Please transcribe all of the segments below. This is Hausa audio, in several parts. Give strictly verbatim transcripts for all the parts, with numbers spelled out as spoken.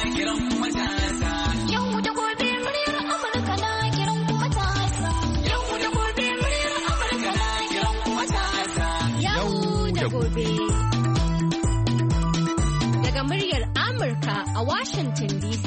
kiran kuma matasa. Yau da gobe muryar Amurka na kiran kuma matasa. Yau da gobe muryar Amurka na kiran kuma matasa. Yau da gobe. Daga muryar Amurka a Washington D C.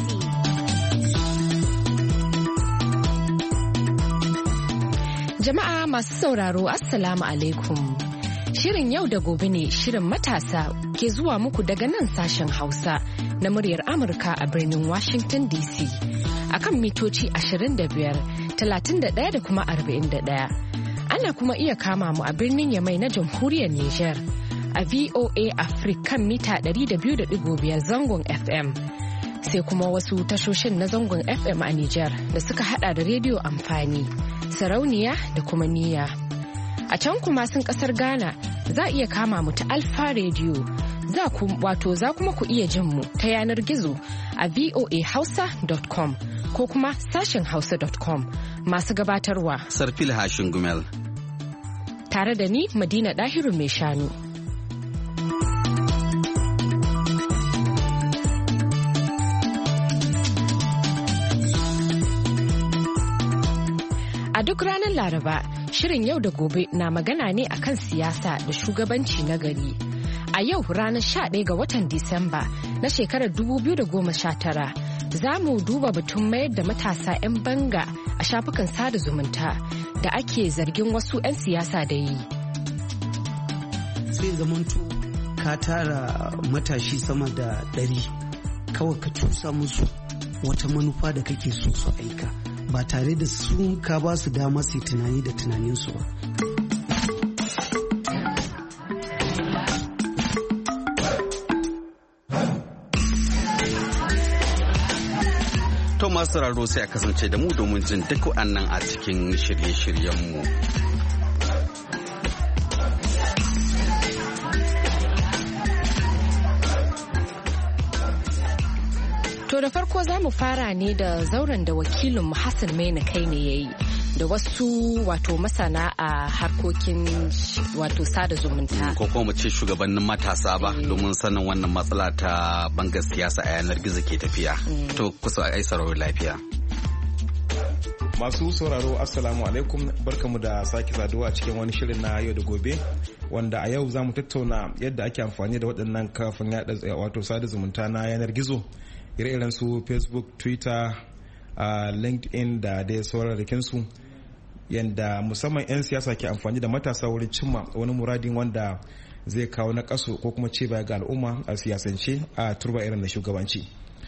Jama'a masu sauraro Assalamu alaikum. Shirin yau da gobe ne shirin matasa ke zuwa muku daga nan sashen Hausa na muryar Amurka a birnin Washington D C akan mitoci ashirin da biyar, talatin da ɗaya da kuma arba'in da ɗaya. Ana kuma iya kama mu a birnin Yamai na Jamhuriyar Nijar a V O A Africa kan mita ɗari da biyu da ɗigo biyar zangon F M. Sai kuma wasu tashoshin na zangon F M a Nijar da suka hada da rediyo amfani, sarauniya da kuma niyya. A can kuma sun kasar Ghana za a iya kama mu ta Alfa Radio, za ku wato za kuma ku iya jin mu ta yanar gizo a voa hausa dot com ko kuma sashen hausa dot com. Masu gabatarwa Sarfil Hashin Gumel tare da ni Madina Dahiru mai shanu. A duk ranar Laraba, shirin yau da gobe na magana ne akan siyasa da shugabanci na gari. A yau ranar sha ɗaya ga watan Disamba na shekarar dubu biyu da goma sha tara, za mu duba batun mayar da matasa 'yan banga a shafukan sada zumunta da ake zargin wasu 'yan siyasa da yi. Sai zamanto ka tara matashi sama da ɗari, kawai ka cusa musu wata manufa da kake so su aika. Ba tare da sun ka ba su dama su tunani da tunaninsu ba. To masu sauraro sai a kasance da mu domin jin duk wa'annan a cikin shirye-shiryenmu. To da farko za mu fara ne da zauren da wakilin Hassan Maina kai ne ya yi da wasu wato masana a harkokin wato sada zumunta. Ko kuma mu ce shugabannin matasa ba domin sanin wannan matsala ta bangar siyasa a yanar gizo ke tafiya. To kusa ai sauraro lafiya. Masu sauraro Assalamu alaikum, barkamu da sake saduwa a cikin wani shirin na yau da gobe wanda a yau za mu tattauna yadda ake amfani da waɗannan kafin yaɗa wato sada zumunta na yanar gizo. Ire-iren su Facebook, Twitter, uh, LinkedIn da dai saurarakin su yadda musamman 'yan siyasa ke amfani da matasa wurin cimma wani muradin wanda zai kawo na kaso ko kuma ce baya ga al'umma a siyasance a turba irin da shugabanci.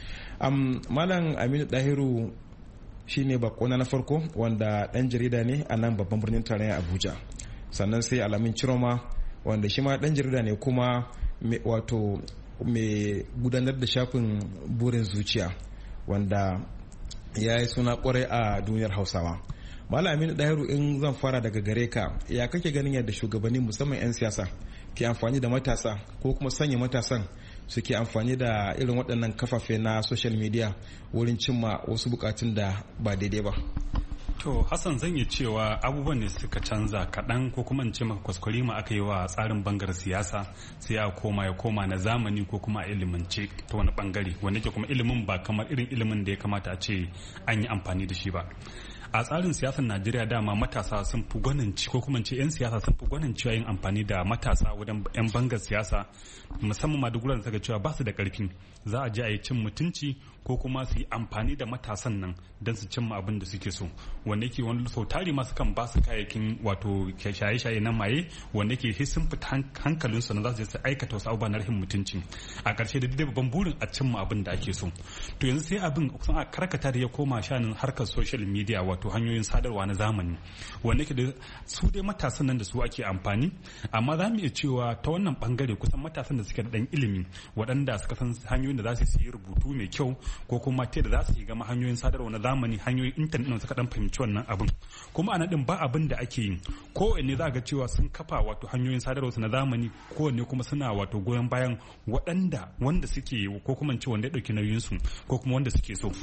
Um, Malam Aminu Dahiru shine bakona na farko wanda dan jarida ne a nan babban birnin tarayya Abuja. Sannan sai Alamin Ciroma wanda shi ma dan jarida ne kuma wato mai gudanar da shafin burin zuciya wanda ya yi suna kwarai a duniyar Hausawa. Malam Aminu Dahiru, in zan fara daga gare ka, ya kake ganin yadda shugabanni musamman 'yan siyasa ke amfani da matasa ko kuma sanya matasan suke amfani da irin waɗannan kafafe na social media wurin cimma wasu bukatun da ba daidai ba? To Hassan, zan yi cewa abubuwan ne suka canza kaɗan ko kuma in ce maka kwaskwari ma aka yi wa tsarin bangar siyasa sai a koma ya koma na zamani ko kuma a ilimance ta wani bangare wanda ke kuma ilimin ba kamar irin ilimin da ya kamata a ce an yi amfani da shi ba. A tsarin siyasar Najeriya dama matasa sun fi gwaninci ko kuma ce 'yan siyasa sun fi gwanincewa yin amfani da matasa wajen 'yan bangar siyasa musamman ma duk da suka cewa ba su da karfi, za a je a yi cin mutunci ko kuma su yi amfani da matasan nan don su cimma abin da suke so, wanda yake wani sau tari masu kan ba su kayayyakin wato shaye-shaye na maye wanda yake sun fita hankalinsu na za su je su aikata wasu abubuwa na rahin mutunci a ƙarshe da babban burin a cimma abin da ake so. To yanzu sai abin kusan a karkata da ya koma shanin harkar social media wato hanyoyin sadarwa na zamani wanda yake da su dai matasan nan da su ake amfani, amma za mu iya cewa ta wannan bangare kusan matasan da suke da ɗan ilimi waɗanda suka san hanyoyin da za su yi rubutu mai kyau ko kuma ta da za su yi gama hanyoyin sadarwa na zamani, hanyoyin intanet da suka dan fahimci wannan abin. Kuma a nan ba abin da ake yi, kowanne za ga cewa sun kafa wato hanyoyin sadarwa na zamani, kowanne kuma suna wato goyon bayan waɗanda wanda suke ko kuma ce wanda ya ɗauki nauyin su ko kuma wanda suke so.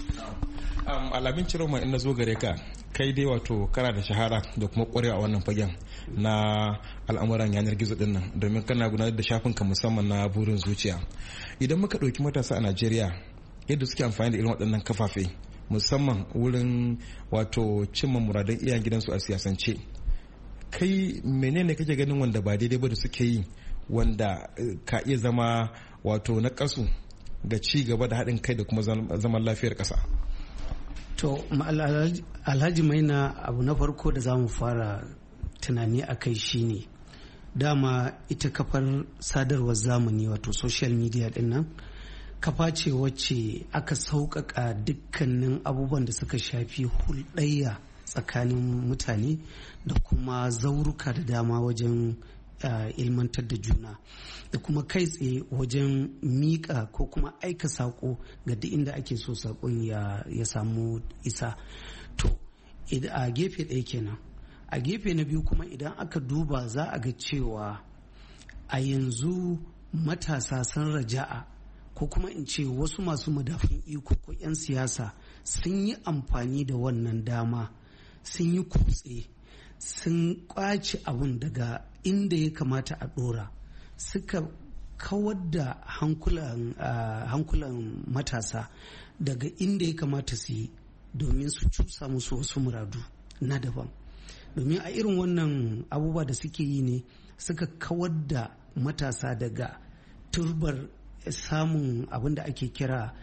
Alamin Ciroma, in na zo gare ka, kai dai wato kana da shahara da kuma ƙwarewa a wannan fagen na al'amuran yanar gizo din nan, domin kana gudanar da shafinka musamman na burin zuciya. Idan muka ɗauki matasa a Najeriya, yadda suke amfani da irin waɗannan kafafe musamman wurin wato cimma muradan iyayen gidansu a siyasance. Kai menene kake ganin wanda ba daidai ba da suke yi wanda ka iya zama wato na kasu ga ci gaba da haɗin kai da kuma zaman lafiyar ƙasa? To Alhaji Maina, abu na farko da za mu fara tunani a kai shine dama ita kafar sadarwar zamani wato social media din nan kafa ce wacce aka sauƙaƙa dukkanin abubuwan da suka shafi hulɗayya tsakanin mutane da kuma zauruka da dama wajen uh, ilmantar da juna da kuma kai tsaye wajen miƙa ko kuma aika saƙo ga duk inda ake so saƙon ya, ya samu isa. To a gefe ɗaya kenan. A gefe na biyu kuma idan aka duba za a ga cewa a yanzu matasa sun raja'a ko kuma in ce wasu masu madafin iko ko 'yan siyasa sun yi amfani da wannan dama sun yi kutse sun kwace abun daga inda ya kamata a dora suka kawar da hankulan, uh, hankulan matasa daga inda ya kamata su yi domin su cusa musu wasu muradu na daban. Domin a irin wannan abubuwa da suke yi ne suka kawar da matasa daga turbar samun abin da ake kira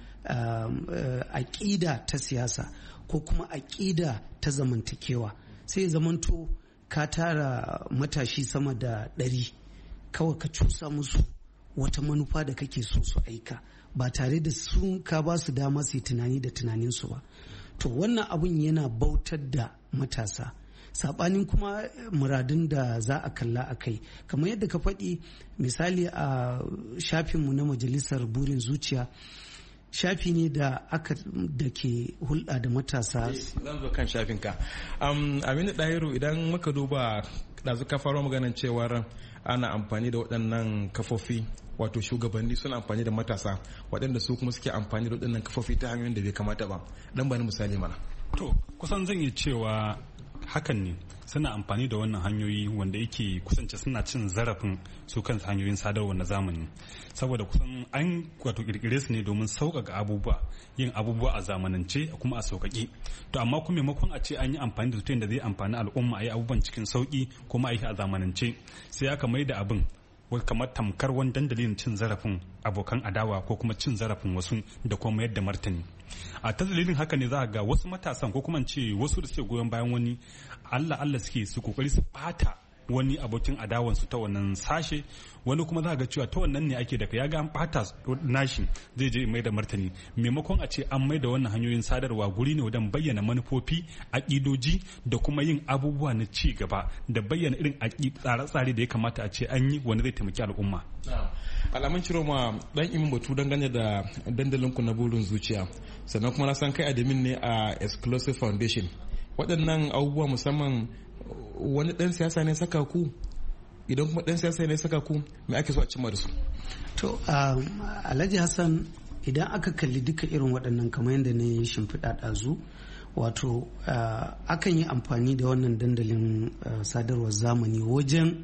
aƙida ta siyasa ko kuma aƙida ta zamantakewa. Sai zamanto ka tara matashi sama da ɗari kawai ka cusa musu wata manufa da kake so su aika ba tare da sun ka ba su dama su yi tunani da tunaninsu ba. To wannan abun yana bautar da matasa saɓanin kuma muradun da za a kalla a kai, kamar yadda ka faɗi misali a shafinmu na majalisar burin zuciya, shafi ne da aka da ke hulɗa da matasa. Zan zo kan shafinka. Aminu Ɗahiru, idan muka duba ɗazu ka faro maganin cewar ana amfani da waɗannan kafofi, wato shugabanni suna amfani da matasa waɗanda su kuma suke amfani da waɗannan kafofi ta hanyoyin da bai kamata ba. Dan bani misali mana. To kusan zan iya cewa hakan ne, suna amfani da wannan hanyoyi wanda yake kusance suna cin zarafin su kansu hanyoyin sadarwa na zamani, saboda kusan an wato kirkire su ne domin sauƙaƙa abubuwa, yin abubuwa a zamanance kuma a sauƙaƙe. To amma kuma maimakon a ce an yi amfani da su da zai amfani al'umma, a yi abubuwan cikin sauƙi kuma a yi a zamanance, sai aka mai da abin kamar tamkar wani dandalin cin zarafin abokan adawa ko kuma cin zarafin wasu da kuma mayar da martani. A ta dalilin haka ne za ga wasu matasan ko kuma ce wasu da suke goyon bayan wani Allah Allah suke su kokari su bata wani abokin adawansu ta wannan sashe, wani kuma za ga cewa ta wannan ne ake daga ya ga an bata nashi zai je mai da martani, maimakon a ce an mai da wannan hanyoyin sadarwa guri ne wajen bayyana manufofi, aƙidoji da kuma yin abubuwa na ci gaba da bayyana irin tsare-tsare da ya kamata a ce an yi wanda zai taimaki al'umma. Alamun ciro ma dan imin batu dangane da dandalinku na burin zuciya, sannan kuma na san kai adamin ne a Exclusive Foundation. Waɗannan abubuwa musamman wani ɗan siyasa ne saka ku, idan kuma ɗan siyasa ne saka ku, me ake so a cimma da su? To Alhaji Hassan, idan aka kalli duka irin waɗannan kamar yadda ne shimfiɗa ɗazu, wato akan yi amfani da wannan dandalin sadarwar zamani wajen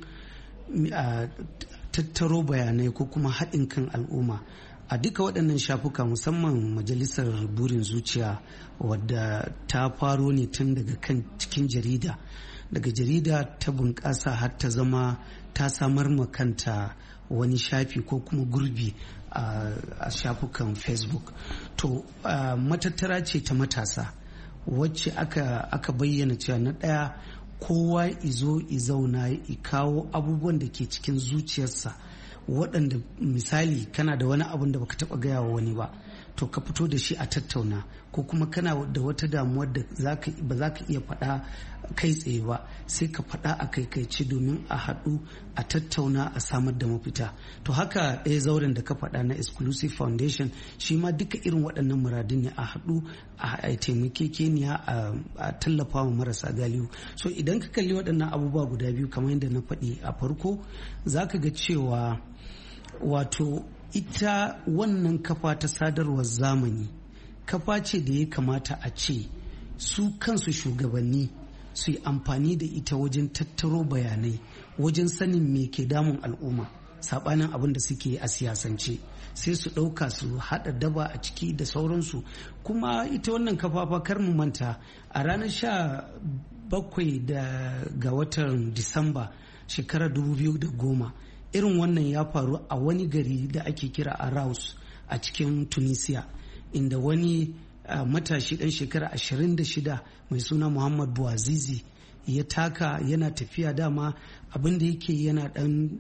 tattaro bayanai ko kuma haɗin kan al'umma a duka waɗannan shafuka, musamman majalisar burin zuciya wadda ta faro ne tun daga kan cikin jarida, daga jarida ta bunƙasa har ta zama ta samar ma kanta wani shafi ko kuma gurbi a shafukan Facebook. To matattara ce ta matasa wacce aka, aka bayyana cewa na ɗaya kowa izo izauna i kawo abubuwan da ke cikin zuciyarsa, waɗanda misali kana da wani abun da baka taɓa gaya wa wani ba, to ka fito da shi a tattauna, ko kuma kana da wata damuwar da ba za ka iya faɗa kai tsaye ba, sai ka faɗa a kaikaice domin a haɗu a tattauna a samar da mafita. To haka ɗaya zauren da ka faɗa na Exclusive Foundation shi ma duka irin waɗannan muradun ne, a haɗu a taimakekeniya a tallafa wa marasa galihu. So idan ka kalli waɗannan abubuwa guda biyu kamar yadda na faɗi a farko, za ka ga cewa wato ita wannan kafa ta sadarwar zamani kafa ce da ya kamata a ce su kansu shugabanni su yi amfani da ita wajen tattaro bayanai, wajen sanin me ke damun al'umma, saɓanin abin da suke a siyasance, sai su ɗauka su haɗa daba a ciki da sauransu. Kuma ita wannan kafafa kar mu manta a ranar sha bakwai ga watan Disamba shekarar dubu biyu da goma irin wannan ya faru a wani gari da ake kira Araus a cikin Tunisia, inda wani uh, matashi ɗan shekara ashirin da shida mai suna Muhammad Bouazizi ya taka yana tafiya, dama abin da yake yana ɗan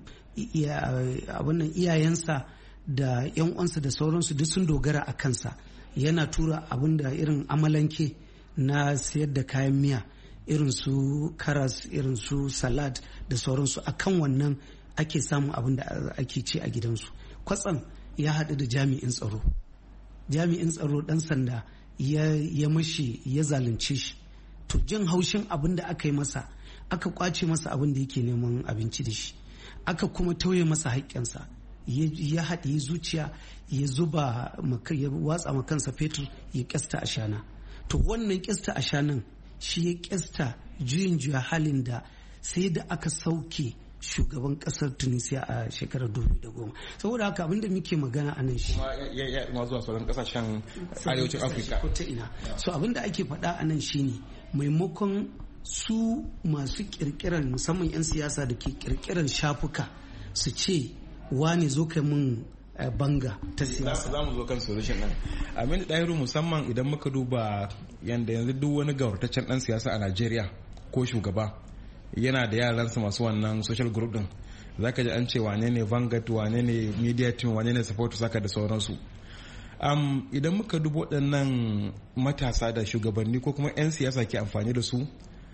abin iyayensa da yan uwansa da sauransu duk sun dogara a kansa, yana tura abin da irin amalanke na sayar da kayan miya irin su karas, irin su salad da sauransu. Akan wannan ake samun abin da ake ci a gidansu. Kwatsam ya haɗu da jami'in tsaro jami'in tsaro ɗan sanda ya mashi ya zalunce shi. To jin haushin abin da aka yi masa, aka kwace masa abin da yake neman abinci da shi, aka kuma tauye masa haƙƙinsa, ya haɗe zuciya, ya zuba ya watsa ma kansa fetur, ya ƙyasta ashana. To wannan ƙyasta ashanan shi ya ƙyasta juyin juya halin da sai da aka sauke shugaban kasar Tunisia a shekarar dubu da goma. Saboda haka abinda muke magana a nan shi ma zuwa sauran kasashen arewacin Afirka ta ina. So abinda ake faɗa a nan shine maimakon su masu kirkirar, musamman 'yan siyasa da ke kirkirar shafuka, su ce wane zo kai mun banga ta siyasa. Za mu zo kan solution nan. Amin Dahiru, musamman idan muka duba yanda yanzu duk wani gawartaccen dan siyasa a Najeriya ko shugaba yana da yaransa masu wannan social group din, zaka ji an ce wane ne Vanguard, wane ne media team, wane ne support saka da sauransu. Um, idan muka duba waɗannan matasa da shugabanni ko kuma 'yan siyasa ke amfani da su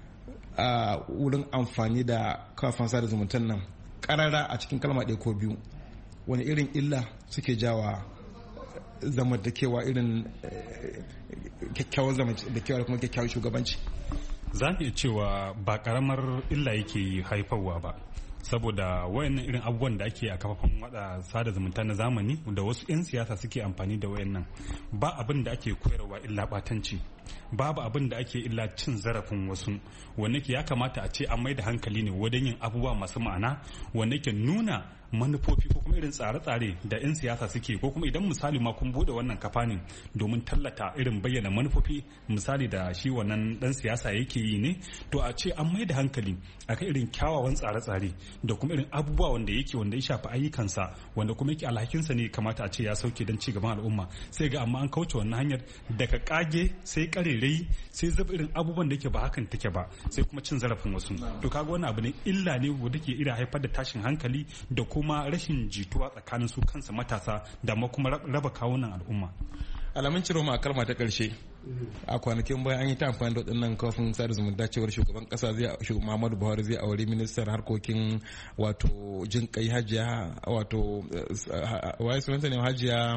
a uh, wurin amfani da kafan sada zumuntan nan karara a cikin kalma ɗaya ko biyu, wani irin illa suke jawa zamantakewa irin kyakkyawan zamantakewa da kuma kyakkyawan shugabanci? Za mu iya cewa ba karamar illa yake haifarwa ba, saboda wayannan irin abubuwan da ake a kafafen wada sada zumunta na zamani da wasu 'yan siyasa suke amfani da wayannan, ba abin da ake koyarwa illa batanci, babu abin da ake illa cin zarafin wasu, wanda ke ya kamata a ce an mai da hankali ne wajen yin abubuwa masu ma'ana wanda ke nuna manufofi ko kuma irin tsare-tsare da 'yan siyasa suke, ko kuma idan misali ma kun bude wannan kafa ne domin tallata irin bayyana manufofi misali da shi wannan dan siyasa yake yi ne, to a ce an mai da hankali akan irin kyawawan tsare-tsare da kuma irin abubuwa wanda yake wanda ya shafi ayyukansa wanda kuma yake alhakinsa ne kamata a ce ya sauke don cigaban al'umma. Sai ga amma an kauce wannan hanyar daga kage sai karerai sai zuba irin abubuwan da yake ba hakan take ba, sai kuma cin zarafin wasu. To kaga wannan abu ne illa ne wanda ke ira haifar da tashin hankali da kuma rashin jituwa tsakanin su kansa matasa da ma kuma raba kawunan al'umma. Alamun ciro ma kalma ta karshe, a kwanakin bayan an yi ta amfani da waɗannan kafin sada zumunta cewar shugaban ƙasa zai Muhammadu Buhari zai aure ministan harkokin wato jin kai hajiya wato waye sunanta ne hajiya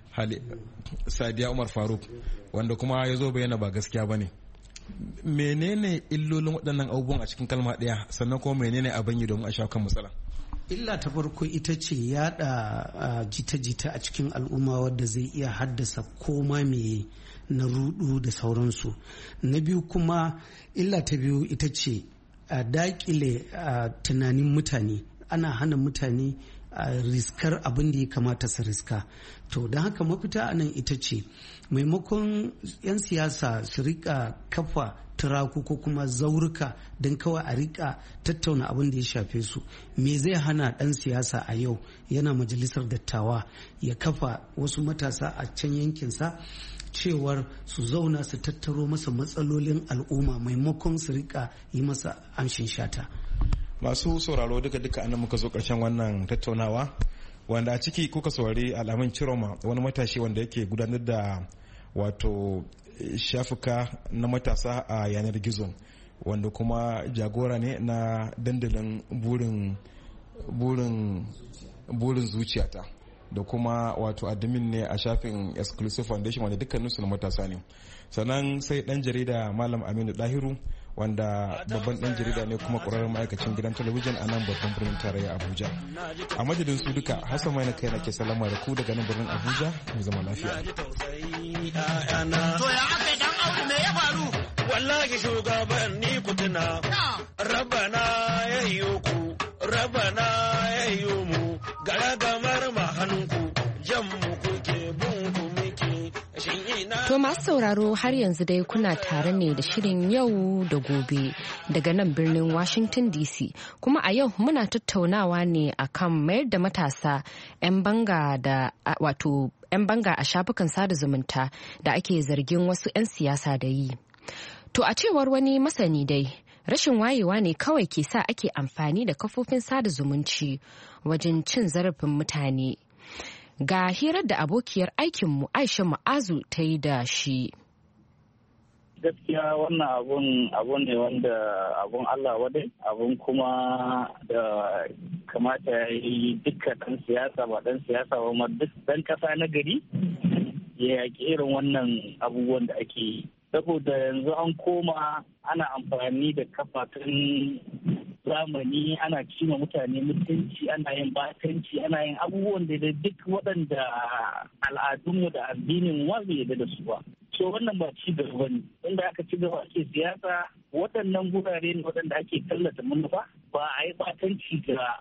Sadiya Umar Faruk, wanda kuma ya zo bayyana ba gaskiya ba ne. Menene illolin waɗannan abubuwan a cikin kalma ɗaya, sannan kuma menene abin yi domin a shawo kan matsala? Illa ta farko ita ce yada jita-jita a cikin al'umma wadda zai iya haddasa koma mai na rudu da sauransu. Na biyu kuma illa ta biyu ita ce a dakile tunanin mutane, ana hana mutane riskar abin da ya kamata su riska. To don haka mafita a nan ita ce maimakon 'yan siyasa su rika kafa turaku ko kuma zaurika don kawai a rika tattauna abin da ya shafe su, me zai hana dan siyasa a yau yana majalisar dattawa ya kafa wasu matasa a can yankinsa cewar su zauna su tattaro masa matsalolin al'umma maimakon su rika yi masa amshin shata. Masu sauraro duka duka anan muka zo karshen wannan tattaunawa, wanda a ciki kuka saurari Al'amin Ciroma, wani matashi wanda yake gudanar da wato shafuka na matasa a yanar gizo, wanda kuma jagora ne na dandalin burin burin burin zuciyata, da kuma wato admin ne a shafin Exclusive Foundation, wanda dukkaninsu na matasa ne. Sannan sai dan jarida Malam Aminu Dahiru, wanda babban dan jarida ne kuma ƙwararren ma'aikacin gidan talabijin a nan babban birnin tarayya Abuja. A madadin su duka, Hassan Mai na kai na ke salama da ku daga nan birnin Abuja, mu zama lafiya. To ya aka dan aure me ya faru? Wallahi shugaban ni kutuna. Rabbana ya yi ku, Rabbana ya yi mu. gara gamar ma hannunku jan mu kuke bin ku muke shin ina. To masu sauraro har yanzu dai kuna tare ne da shirin yau da gobe daga nan birnin Washington D C, kuma a yau muna tattaunawa ne akan mayar da matasa 'yan banga da wato 'yan banga a shafukan sada zumunta da ake zargin wasu 'yan siyasa da yi. To a cewar wani masani dai, rashin wayewa ne kawai ke sa ake amfani da kafofin sada zumunci wajen cin zarafin mutane. Ga hirar da abokiyar aikinmu Aisha Ma'azu ta yi da shi. Gaskiya wannan abun abu ne wanda abun Allah wadai, abun kuma da kamata ya yi dukkan ɗan siyasa ba ɗan siyasa ba ma duk ɗan ƙasa na gari ya yaƙi irin wannan abubuwan da ake yi. Saboda yanzu an koma ana amfani da kafafen zamani, ana cima mutane mutunci, ana yin batanci, ana yin abubuwan da duk waɗanda al'adunmu da addinin wa bai yarda da su ba. So wannan ba ci gaba ne. Inda aka ci gaba ake siyasa, waɗannan gurare ne waɗanda ake tallata manufa, ba a yi batanci ga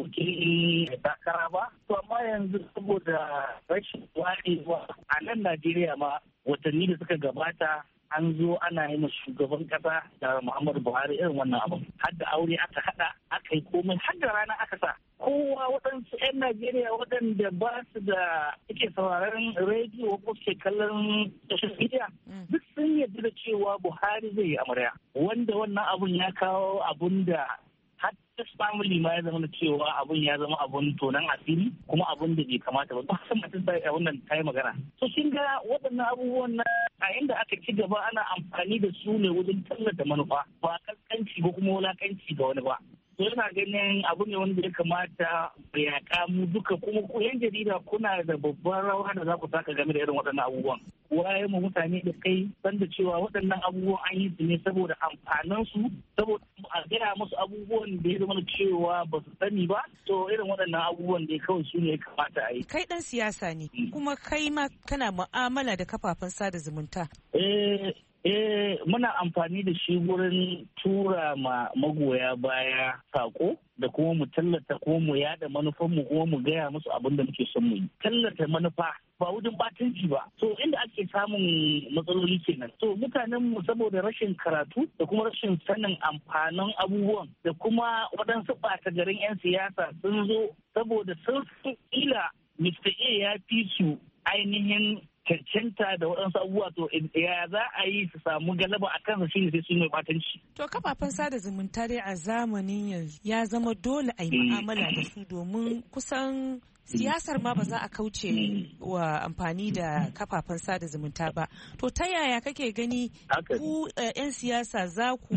abokin takara ba. To amma yanzu saboda rashin wayewa a nan Najeriya ma watanni da suka gabata an zo ana yi ma shugaban kasa da Muhammadu Buhari irin wannan abu. Har da aure aka hada, aka yi komai, har da rana aka sa. Kowa waɗansu 'yan Najeriya waɗanda ba su da suke sauraron rediyo ko suke kallon social media duk sun yarda da cewa Buhari zai yi amarya. Wanda wannan abun ya kawo abun da har family ma ya zama da cewa abun ya zama abun tonan asiri kuma abun da bai kamata ba. Ba san mutum sai a wannan kai magana. So kin ga waɗannan abubuwan na a inda aka ci gaba ana amfani da su ne wajen tallata manufa ba kaskanci ba kuma wulakanci ga wani ba. So yana ganin abu ne wanda ya kamata bai yaƙa mu duka kuma ku yan jarida kuna da babban rawa da za ku taka game da irin waɗannan abubuwan. Waye mu mutane da kai san da cewa waɗannan abubuwan an yi su ne saboda amfanin su, saboda a gaya musu abubuwan da ya zama cewa ba su sani ba. To irin waɗannan abubuwan da kawai su ne ya kamata a yi. Kai ɗan siyasa ne kuma kai ma kana mu'amala da kafafen sada zumunta. Eh Eh, muna amfani da shi wurin tura ma magoya baya sako da kuma mu tallata kuma mu yada manufan mu kuma mu gaya musu abin da muke son mu yi. Tallata manufa ba wajen batanci ba. So inda ake samun matsaloli kenan. So mutanen mu saboda rashin karatu da kuma rashin sanin amfanin abubuwan da kuma waɗansu ɓata garin 'yan siyasa sun zo saboda sun ila Mister A ya fi su ainihin cancanta da waɗansu abubuwa, to ya za a yi su samu galaba a kansa shi ne sai sun mai batanci. To kafafen sada zumunta dai a zamanin yanzu ya zama dole a yi mu'amala da su domin kusan siyasar ma ba za a kauce wa amfani da kafafen sada zumunta ba. To ta yaya kake gani ku 'yan siyasa za ku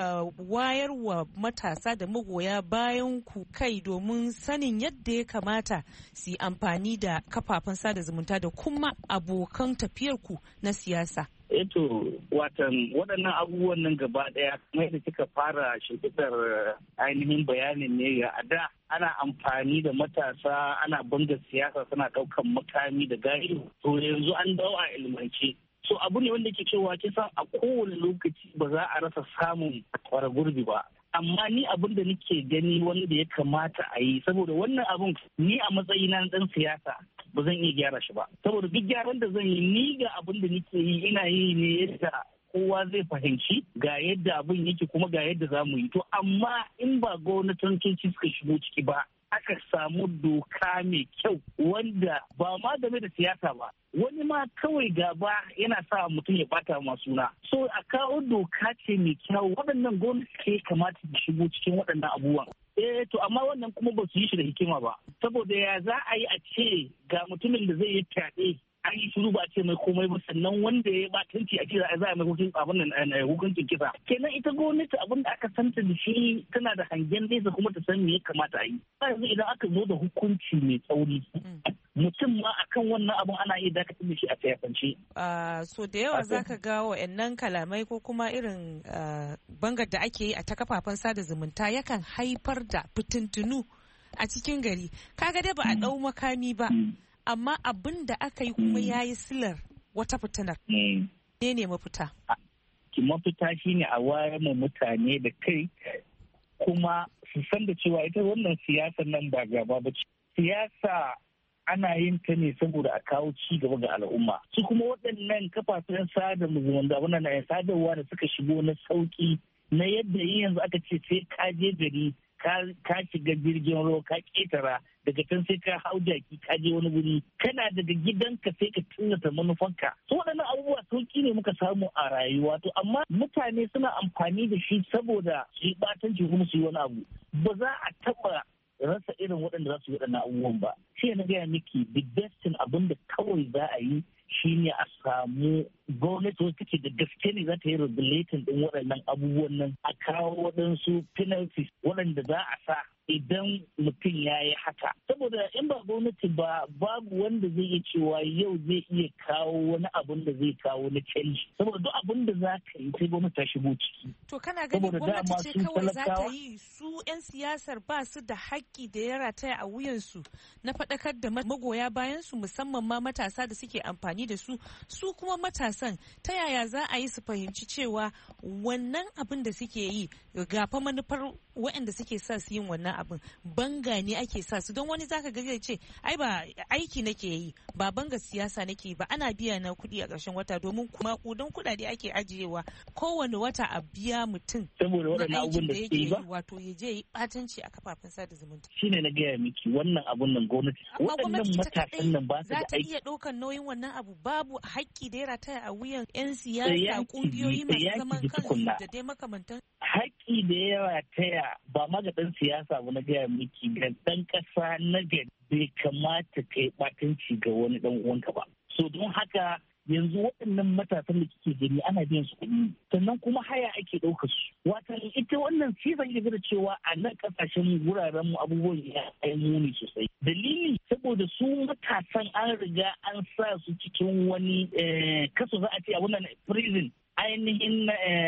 wayar wa matasa da magoya bayan ku kai domin sanin yadda ya kamata su yi amfani da kafafen sada zumunta da kuma abokan tafiyarku na siyasa? Eto watan waɗannan abubuwan nan gaba ɗaya kuma yadda kika fara shimfiɗar ainihin bayanin ne ga ada ana amfani da matasa ana banga siyasa suna ɗaukan makami da gari to yanzu an dawo a ilmance. So abu ne wanda ke cewa kisan a kowane lokaci ba za a rasa samun kwara gurbi ba. Amma ni abin da nake gani wanda ya kamata a yi saboda wannan abun ni a matsayina na ɗan siyasa ba zan iya gyara shi ba. Saboda duk gyaran da zan yi ni ga abin da nake yi ina yi ne yadda kowa zai fahimci ga yadda abin yake kuma ga yadda za mu yi. To amma in ba gwamnatoci suka shigo ciki ba aka samu doka mai kyau wanda ba ma game da siyasa ba wani ma kawai gaba yana sa mutum ya bata ma suna. So a kawo doka ce mai kyau waɗannan gwamnati ke kamata su shigo cikin waɗannan abubuwan. Eh to amma wannan kuma ba su yi shi da hikima ba saboda ya za a yi a ce ga mutumin da zai yi fyaɗe an yi shiru ba a ce mai komai ba sannan wanda ya batanci a ce za a mai hukuncin abin nan hukuncin kisa kenan ita gwamnati abin da aka santa da shi tana da hangen nesa kuma ta san me ya kamata a yi. Yanzu idan aka zo da hukunci mai tsauri mutum ma akan wannan abun ana iya dakatar da shi a siyasance. So da yawa zaka ga wa'annan kalamai ko kuma irin bangar da ake yi a ta kafafen sada zumunta yakan haifar da fitintunu a cikin gari. Kaga dai ba a ɗau makami ba amma abin da aka yi kuma ya yi silar wata fitinar. Ne ne mafita? Mafita shine a wayar mu mutane da kai kuma su san da cewa ita wannan siyasar nan ba gaba ba ce. siyasa ana yin ta ne saboda a kawo ci gaba ga al'umma. Su kuma waɗannan kafafen sada zumunta wannan sadarwa da suka shigo na sauki na yadda yanzu aka ce sai ka je gari ka shiga jirgin ruwa ka ketara daga can sai ka hau jaki ka je wani guri kana daga gidanka sai ka tallata manufanka. So waɗannan abubuwa sauki ne muka samu a rayuwa to amma mutane suna amfani da shi saboda su yi ɓatanci kuma su yi wani abu. Ba za a taɓa rasa irin waɗanda za su yi waɗannan abubuwan ba. Shi na gaya miki the best thing abin da kawai za a yi shine a samu gwamnati wacce take da gaske ne za ta yi regulating din waɗannan abubuwan nan a kawo waɗansu penalties waɗanda za a sa idan mutum ya yi haka. Saboda in ba gwamnati ba babu wanda zai iya cewa yau zai iya kawo wani abun da zai kawo na canji. Saboda duk abun da za ka yi sai gwamnati ta shigo ciki. To kana ganin gwamnati ce kawai za ta yi su 'yan siyasar ba su da haƙƙi da ya rataya a wuyansu na faɗakar da magoya bayan su musamman ma matasa da suke amfani da su su kuma matasan ta yaya za a yi su fahimci cewa wannan abin da suke yi gafa manufar waɗanda suke sa su yin wannan abin banga ne ake sa su don wani zaka ga zai ce ai ba aiki nake yi ba banga siyasa nake yi ba ana biya na kuɗi a ƙarshen wata domin kuma kudan kuɗaɗe ake ajiyewa kowane wata a biya mutum saboda waɗannan abubuwan da suke yi ba wato ya je yi ɓatanci a kafafen sada zumunta shine na gaya miki wannan abun nan gwamnati waɗannan matasan nan ba su da aiki za ta iya ɗaukar nauyin wannan abu babu haƙƙi da ya rataya a wuyan 'yan siyasa ƙungiyoyi masu zaman kansu da dai makamantan haƙƙi da ya rataya ba ma ga ɗan siyasa ba na gaya miki ga ɗan ƙasa na gari bai kamata ka yi ɓatanci ga wani ɗan uwanka ba. So don haka yanzu waɗannan matasan da kike gani ana biyan su kuɗi sannan kuma haya ake ɗaukar su. Watan ita wannan shi zan iya da cewa a nan ƙasashen wuraren mu abubuwan ya yi muni sosai. Dalili saboda su matasan an riga an sa su cikin wani kaso za a ce a wannan prison. ainihin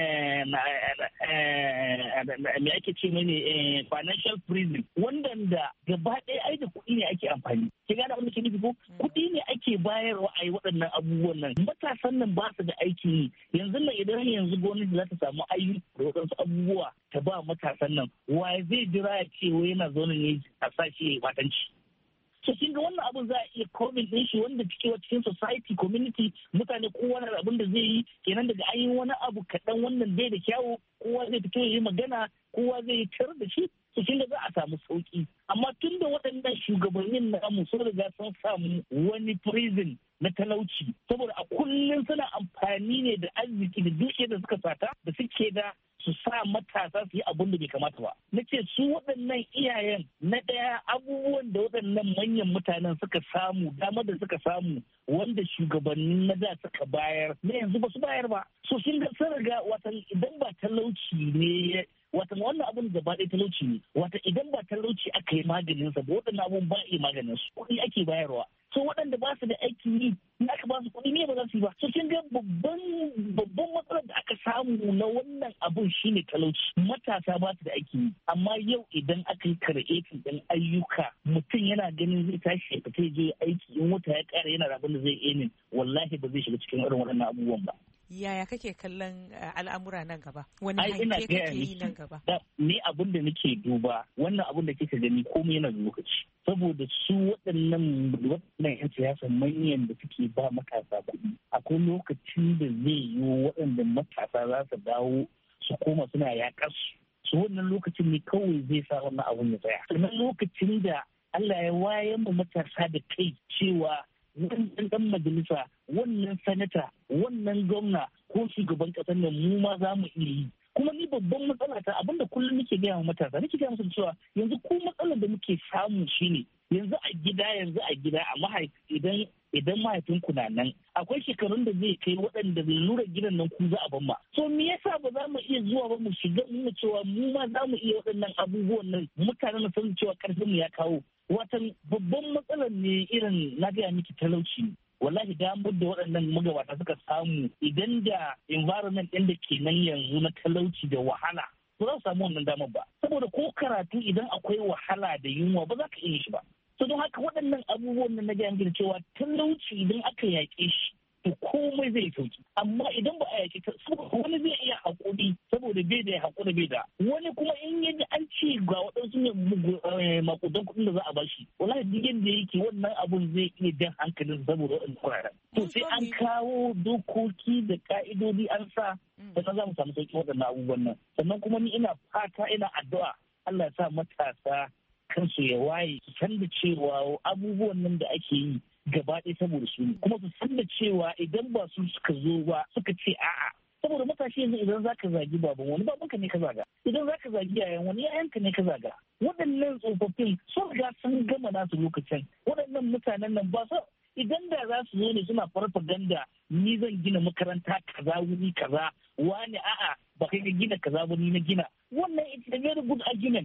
me ake ce mene financial prison wanda gaba ɗaya ai da kuɗi ne ake amfani ki gane abin da ke nufi ko kuɗi ne ake bayarwa a yi waɗannan abubuwan nan matasan nan ba su da aiki yi yanzu nan idan yanzu gwamnati za ta samu ayyuka da waɗansu abubuwa ta ba matasan nan wa zai jira ya ce wai yana zaune ne a sashi matanci. So kin ga wannan abin za a iya komin ɗin shi wanda cike cikin society community mutane kowa na abin da zai yi kenan daga an yi wani abu kaɗan wannan bai da kyawu kowa zai fito ya yi magana kowa zai yi tar da shi so kin ga za a samu sauki amma tun da waɗannan shugabannin namu sun riga sun samu wani prison na talauci saboda a kullum suna amfani ne da arziki da dukiyar da suka sata da suke da su sa matasa su yi abin da bai kamata ba. Na ce su waɗannan iyayen na ɗaya abubuwan da waɗannan manyan mutanen suka samu damar da suka samu wanda shugabannin na da suka bayar na yanzu ba su bayar ba. So sun ga sun riga watan idan ba talauci ne watan wannan abin gaba ɗaya talauci ne wata idan ba talauci aka yi maganinsa ba waɗannan abun ba yi maganin su kuɗi ake bayarwa. So waɗanda ba su da aikin yi in aka ba su kuɗi ne ba za su yi ba. So kin ga babban babban matsalar da aka samu na wannan abun shine talauci. Matasa ba su da aikin yi amma yau idan aka yi creating ɗin ayyuka mutum yana ganin zai tashi ya fita je aiki in wata ya ƙara yana da abin da zai emin wallahi ba zai shiga cikin irin waɗannan abubuwan ba. Yaya kake kallon al'amura nan gaba? Wani hanke kake yi nan gaba? Ni abin da nake duba wannan abin da kika gani komai yana da lokaci. Saboda su waɗannan waɗannan 'yan siyasa manyan da suke ba matasa kuɗi. Akwai lokacin da zai yi waɗanda matasa za su dawo su koma suna yaƙar su. Su wannan lokacin ne kawai zai sa wannan abin ya tsaya. Sannan lokacin da Allah ya wayar mu matasa da kai cewa wannan dan majalisa wannan sanata wannan gwamna ko shugaban kasar nan mu ma za mu iya yi kuma ni babban matsala ta abinda kullum nake gaya wa matasa nake gaya musu cewa yanzu ko matsalar da muke samu shine yanzu a gida yanzu a gida a mahaifi idan idan mahaifinku na nan akwai shekarun da zai kai waɗanda zai lura gidan nan ku za a ban ma so me yasa ba za mu iya zuwa ba mu shiga mu cewa mu ma za mu iya waɗannan abubuwan nan mutanen san cewa karfin mu ya kawo watan babban matsalar ne irin na gaya miki talauci wallahi damar da waɗannan magabata suka samu idan da environment ɗin da ke nan yanzu na talauci da wahala ba za su samu wannan damar ba saboda ko karatu idan akwai wahala da yunwa ba za ka iya shi ba so don haka waɗannan abubuwan nan na gaya miki cewa talauci idan aka yaƙe shi to komai zai sauki. Amma idan ba a yaki wani zai iya haƙuri saboda bai da haƙuri bai da wani kuma in yaji an ce ga waɗansu makudan kuɗin da za a bashi wallahi duk yadda yake wannan abun zai iya jan hankalin saboda waɗannan kuɗaɗen. To sai an kawo dokoki da ka'idodi an sa sannan za mu samu sauƙi waɗannan abubuwan nan. Sannan kuma ni ina fata ina addu'a Allah ya sa matasa kansu ya waye su san da cewa abubuwan nan da ake yi gaba ɗaya saboda su kuma su san da cewa idan ba su suka zo ba suka ce a'a saboda matashi yanzu idan za ka zagi baban wani babanka ne ka zaga idan za ka zagi yayan wani yayanka ne ka zaga waɗannan tsofaffin sun riga sun gama nasu lokacin waɗannan mutanen nan ba su idan da za su zo ne suna farfaganda ni zan gina makaranta kaza wuri kaza wani a'a ba kai ka gina kaza ba ni na gina wannan it's a very good argument.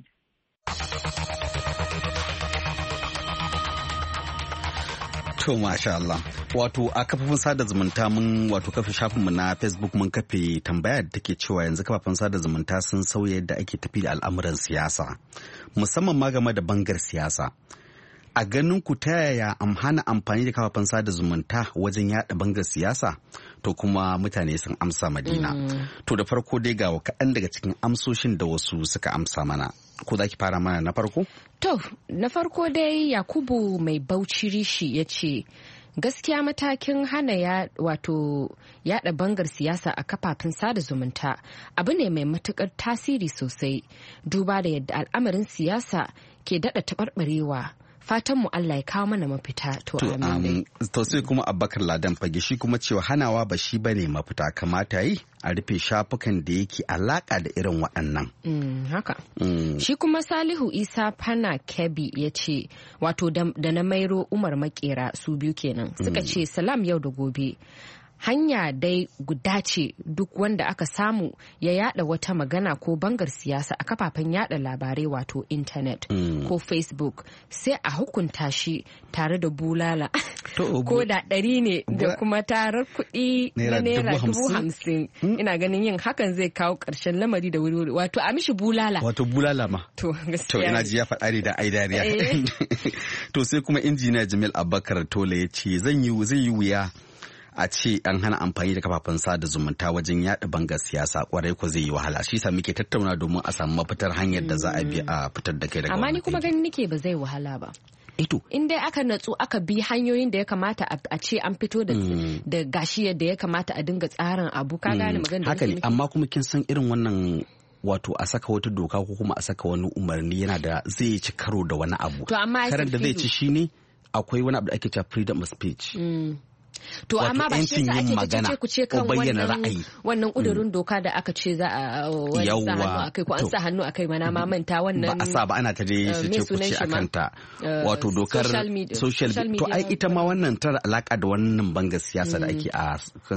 To masha Allah. Wato a kafafin sada zumunta mun wato kafe shafinmu na Facebook mun kafe tambaya da take cewa yanzu kafafen sada zumunta sun sauya yadda ake tafi da al'amuran siyasa. Musamman ma game da bangar siyasa. A ganin ku ta yaya am hana amfani da kafafen sada zumunta wajen yada bangar siyasa? To kuma mutane sun amsa Madina. Mm. To da farko dai ga kaɗan daga cikin amsoshin da wasu suka amsa mana. Ko za ki fara mana na farko? To, na farko dai Yakubu mai Bauchi Rishi ya ce, gaskiya matakin hana ya wato yada bangar siyasa a kafafen sada zumunta abu ne mai matukar tasiri sosai duba da yadda al'amarin siyasa ke dada taɓarɓarewa. Fatan mu Allah ya kawo mana mafita to amin. To sai kuma Abubakar Ladan Fage shi kuma cewa hanawa ba shi bane mafita kamata yi a rufe shafukan da yake alaka da irin waɗannan. Mm, haka. Mm. Shi kuma Salihu Isa Fana Kebi ya ce wato da na Mairo Umar Makera su biyu kenan suka ce salam yau da gobe. Hanya dai guda ce duk wanda aka samu ya yada wata magana ko bangar siyasa a kafafen yada labarai wato intanet mm. ko Facebook sai a hukunta shi tare da bulala ko da ɗari ne da kuma tarar kuɗi na naira dubu hamsin ina ganin yin hakan zai kawo ƙarshen lamari da wuri wato a mishi bulala wato bulala ma to to ina ji ya faɗa ne da ai dariya to sai kuma injiniya Jamil Abubakar Tole ya ce zan yi zai yi wuya a ce an hana amfani da kafafen sada zumunta wajen yada bangar siyasa kwarai ko zai yi wahala shi sa muke tattauna domin a samu mafitar hanyar da za a bi a fitar da kai daga amma ni kuma ganin nake ba zai wahala ba ito in dai aka natsu aka bi hanyoyin da ya kamata a ce an fito da mm. da gashi yadda ya kamata a dinga tsarin abu ka gane magana da haka ne amma kuma kin san irin wannan wato a saka wata doka ko kuma a saka wani umarni yana da zai ci karo da wani abu karar da zai ci shine akwai wani abu da ake cewa freedom of speech mm. To amma ba shi yasa ake magana ku ce kan wannan wannan kudurin doka da aka ce za a wani sa hannu akai ko an sa hannu akai mana ma manta wannan ba a sa ba ana ta dai su ce ku ce akan ta wato dokar social to ai ita ma wannan tana alaka da wannan bangar siyasa da ake a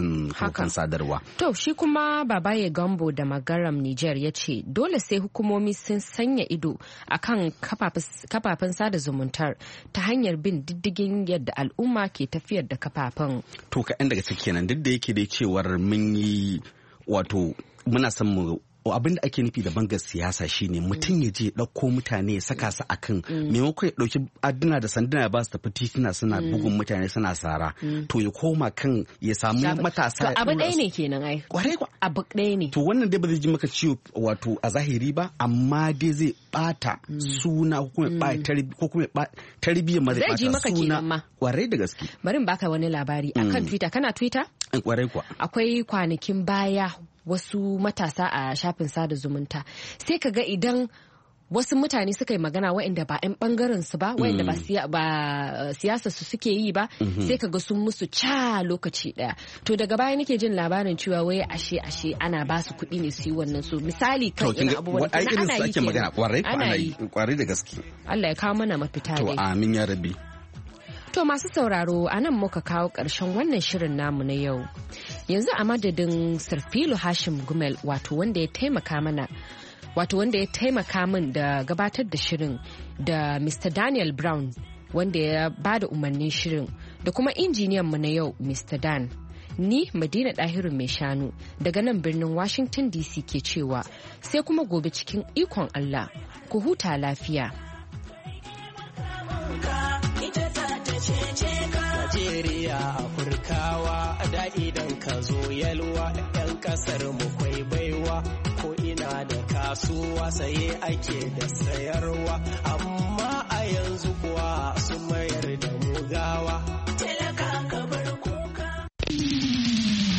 kan sadarwa. To shi kuma Babaye Gambo da Magaram Niger ya ce dole sai hukumomi sun sanya ido akan kafafen sada zumuntar ta hanyar bin diddigin yadda al'umma ke tafiyar da kafafen. To kaɗan daga ciki kenan duk da yake dai cewar mun yi wato muna son mu abin da ake nufi da bangar siyasa shine mutum ya je ɗauko mutane ya saka su akan maimakon ya ɗauki adduna da sanduna ya ba su tafi tituna suna bugun mutane suna sara to ya koma kan ya samu matasa abu ɗaya ne kenan ai kwarai kwa abu ɗaya ne to wannan dai ba zai ji maka ciwo wato a zahiri ba amma dai zai bata suna ko kuma ko kuma tarbiyyar ma zai bata ji maka kenan ma kwarai da gaske bari in baka wani labari akan Twitter kana Twitter kwarai kwa akwai kwanakin baya wasu matasa a shafin sada zumunta sai ka ga idan wasu mutane suka yi magana waɗanda ba 'yan ɓangaren su ba waɗanda ba siyasa su suke yi ba sai ka ga sun musu ca lokaci ɗaya to daga baya nake jin labarin cewa wai ashe ashe ana ba su kuɗi ne su yi wannan su misali kan irin abubuwan da ana yi ke magana kwarai kwarai da gaske Allah ya kawo mana mafita dai to amin ya rabbi. To masu sauraro a nan muka kawo ƙarshen wannan shirin namu na yau. Yanzu a madadin Sarfilu Hashim Gumel wato wanda ya taimaka mana wato wanda ya taimaka min da gabatar da shirin da Mister Daniel Brown wanda ya ba da umarnin shirin da kuma injiniyan mu na yau Mister Dan. Ni Madina Dahiru mai shanu daga nan birnin Washington D C ke cewa sai kuma gobe cikin ikon Allah ku huta lafiya. Najeriya Afirkawa da ka zo yalwa yan kasar mu kwai baiwa ko ina da kasuwa saye ake da sayarwa amma a yanzu kuwa sun mayar da mugawa